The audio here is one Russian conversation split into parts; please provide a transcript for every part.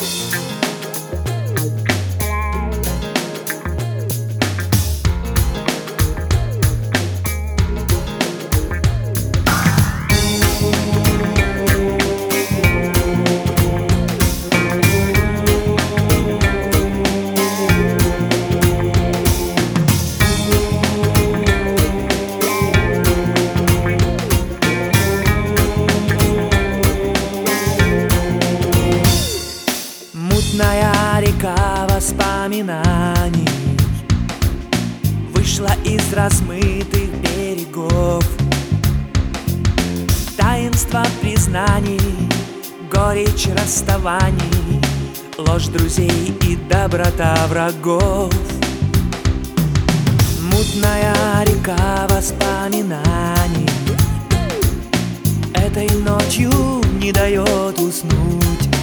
Мутная река воспоминаний вышла из размытых берегов. Таинство признаний, горечь расставаний, ложь друзей и доброта врагов. Мутная река воспоминаний этой ночью не дает уснуть.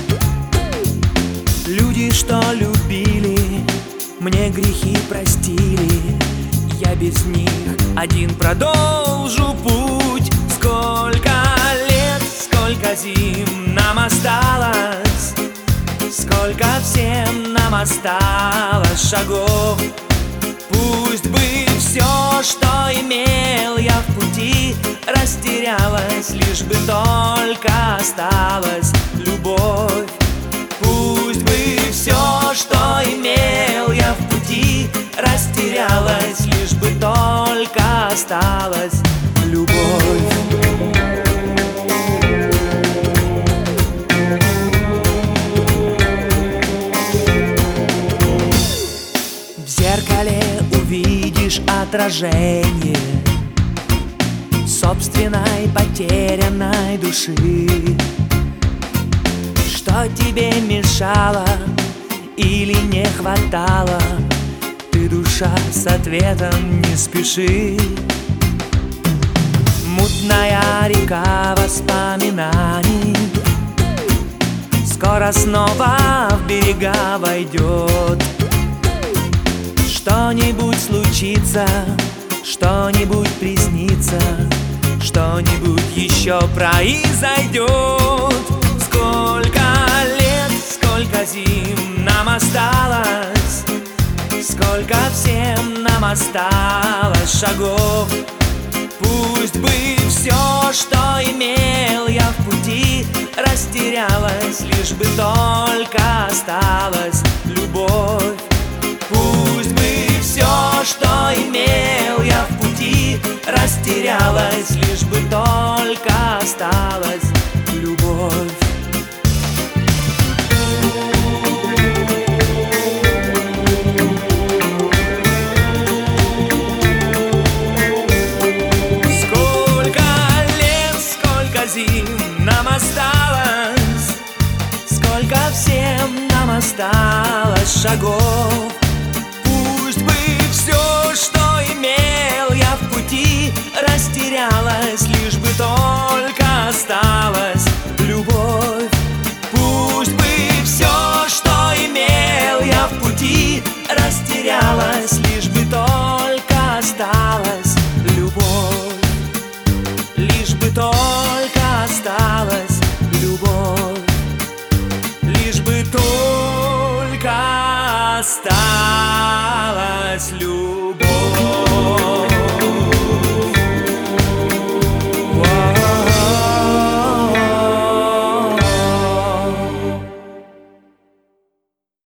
Люди, что любили, мне грехи простили, я без них один продолжу путь. Сколько лет, сколько зим нам осталось, сколько всем нам осталось шагов. Пусть бы все, что имел я в пути, растерялось, лишь бы только осталась любовь. Пусть бы все, что имел я в пути, растерялось, лишь бы только осталась любовь. В зеркале увидишь отражение собственной потерянной души. Что тебе мешало или не хватало, ты, душа, с ответом не спеши. Мутная река воспоминаний скоро снова в берега войдет. Что-нибудь случится, что-нибудь приснится, что-нибудь еще произойдет. Сколько лет, сколько зим нам осталось, сколько всем нам осталось шагов. Пусть бы все, что имел я в пути, растерялось, лишь бы только осталась любовь. Пусть бы все, что имел я в пути, растерялось, лишь бы только осталась любовь. Нам осталось, сколько всем нам осталось шагов. Пусть бы все, что имел я в пути, растерялось, лишь бы только осталась